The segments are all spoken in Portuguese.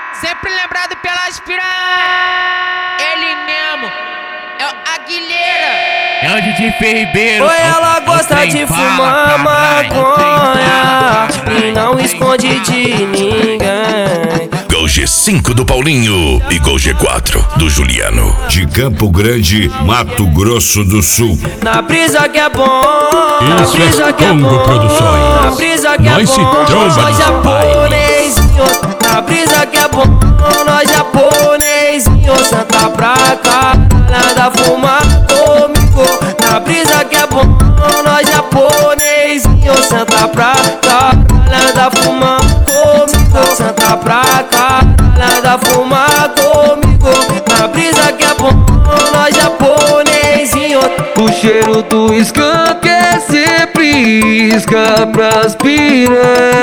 Sempre lembrado pelas piranhas. Ele mesmo é o Aguilera. É o DJ Ribeiro. Oi, ela gosta de fumar maconha e não esconde de ninguém. Gol G5 do Paulinho e Gol G4 do Juliano. De Campo Grande, Mato Grosso do Sul. Na brisa que é bom, na Isso brisa é que é Congo bom, Produções. na brisa que é Nós se bom, tromba nós nos japonesinhos. Na brisa que é bom, nós japonesinhos. Senta pra cá, nada fumar comigo. Na brisa que é bom, nós japonesinhos. Senta pra cá, nada fumar comigo. Senta pra cá, nada fumar comigo. Na brisa que é bom, nós japonesinhos. O cheiro do skunk é sempre isca pras piranhas.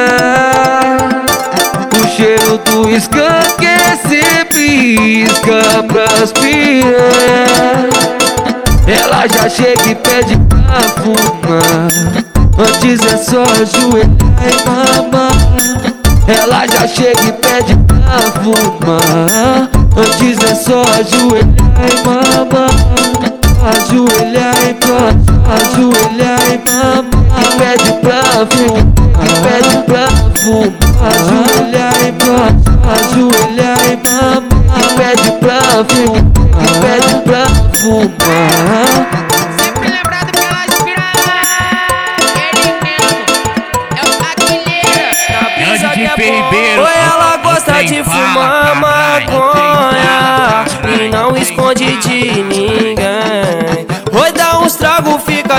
O cheiro do skunk é sempre isca pras piranhas. Ela já chega e pede pra fumar, antes é só ajoelhar e mamar. Ela já chega e pede pra fumar, antes é só ajoelhar e mamar. Ajoelhar e ajoelhar e mamar. E pede pra fumar, e pede pra fumar. Ajoelhar e ajoelhar e mamar. E pede pra fumar, e pede pra fumar. Sempre lembrado pelas piranhas. Ele mesmo é o Aguilera. É o DJ Ribeiro. Oi, ela gosta de fumar maconha e não esconde de ninguém. Oi, dá uns trago, fica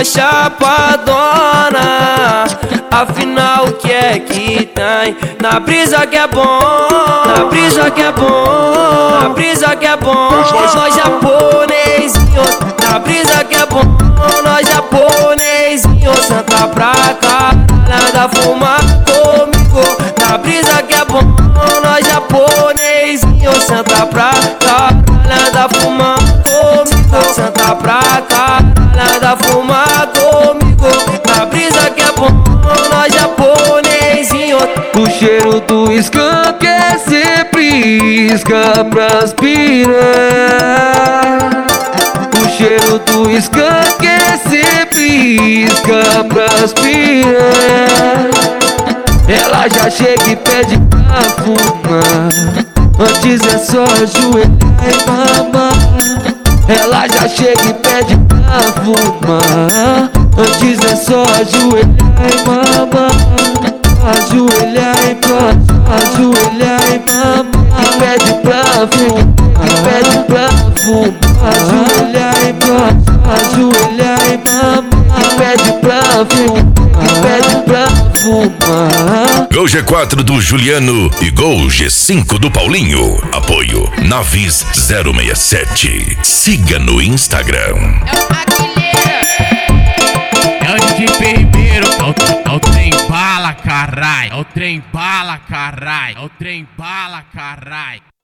chapadona. Afinal, o que é que tem? Na brisa que é bom, na brisa que é bom, na brisa que é bom, nós japonesinhos. Na brisa que é bom, nós japonesinhos. Senta pra cá, nada fumar comigo. Na brisa que é bom, nós japonesinhos. Senta pra cá, nada fumar comigo. Senta pra cá, nada fumar comigo. Na brisa que é bom, nós japonesinhos. O cheiro do skunk é sempre isca pras piranhas. O cheiro do skunk é sempre isca pras piranhas. Ela já chega e pede pra fumar, antes é só ajoelhar e mamar. Ela já chega e pede pra fumar, antes é só ajoelhar e mamar. Ajoelhar e ajoelhar e mamar. E pede pra fumar, e pede pra fumar. Ajoelhar e ajoelhar e mamar. E pede pra fumar, e pede pra fumar. Gol G4 do Juliano e Gol G5 do Paulinho. Apoio Navis 067. Siga no Instagram. É o Aguilera. É o DJ Ribeiro. É o trem bala, carai. É o trem bala, carai. É o trem bala, carai.